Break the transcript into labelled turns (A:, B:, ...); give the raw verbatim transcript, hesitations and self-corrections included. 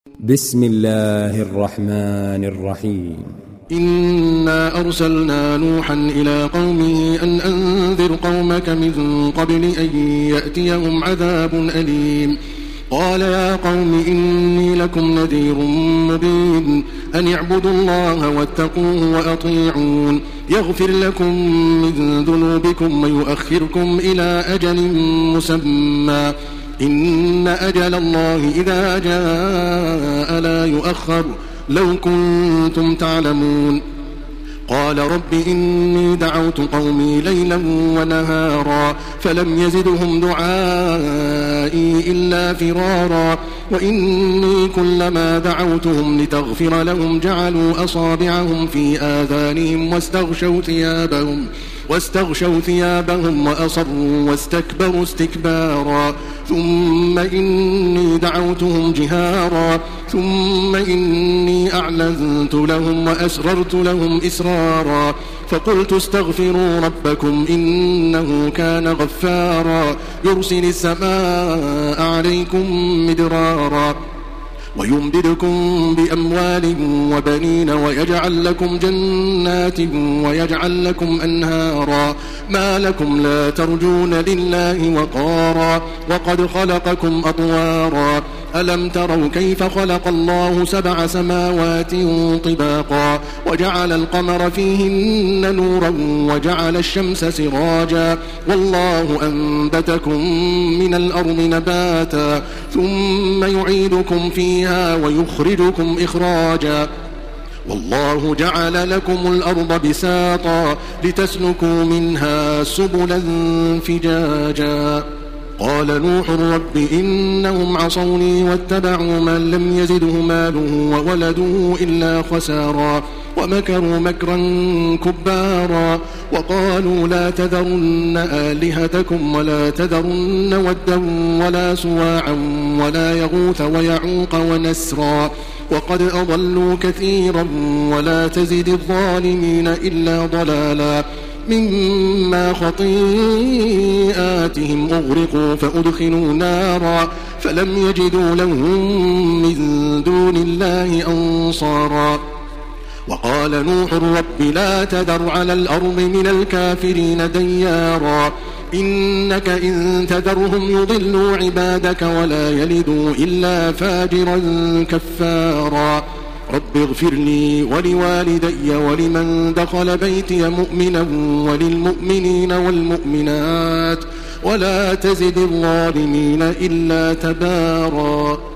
A: بسم الله الرحمن الرحيم.
B: إنا أرسلنا نوحا إلى قومه أن أنذر قومك من قبل أن يأتيهم عذاب أليم. قال يا قوم إني لكم نذير مبين أن اعبدوا الله واتقوه وأطيعون يغفر لكم من ذنوبكم ويؤخركم إلى أجل مسمى إن أجل الله إذا جاء لا يؤخر لو كنتم تعلمون. قال رب إني دعوت قومي ليلا ونهارا فلم يزدهم دعائي إلا فرارا وإني كلما دعوتهم لتغفر لهم جعلوا أصابعهم في آذانهم واستغشوا ثيابهم واستغشوا ثيابهم وأصروا واستكبروا استكبارا ثم إني دعوتهم جهارا ثم إني أعلنت لهم وأسررت لهم إسرارا فقلت استغفروا ربكم إنه كان غفارا يرسل السماء عليكم مدرارا ويمددكم بأموال وبنين ويجعل لكم جنات ويجعل لكم أنهارا ما لكم لا ترجون لله وقارا وقد خلقكم أطوارا ألم تروا كيف خلق الله سبع سماوات طباقا وجعل القمر فيهن نورا وجعل الشمس سراجا والله أنبتكم من الأرض نباتا ثم يعيدكم فيها ويخرجكم إخراجا والله جعل لكم الأرض بساطا لتسلكوا منها سبلا فجاجا. قال نوح رب إنهم عصوني واتبعوا من لم يزده ماله وولده إلا خسارا ومكروا مكرا كبارا وقالوا لا تذرن آلهتكم ولا تذرن ودا ولا سواعا ولا يغوث ويعوق ونسرا وقد أضلوا كثيرا ولا تزد الظالمين إلا ضلالا مما خطيئاتهم أغرقوا فأدخلوا نارا فلم يجدوا لهم من دون الله أنصارا. وقال نوح رب لا تذر على الأرض من الكافرين ديارا إنك إن تذرهم يضلوا عبادك ولا يلدوا إلا فاجرا كفارا. رب اغفر لي ولوالدي ولمن دخل بيتي مؤمنا وللمؤمنين والمؤمنات ولا تزد الظالمين إلا تبارا.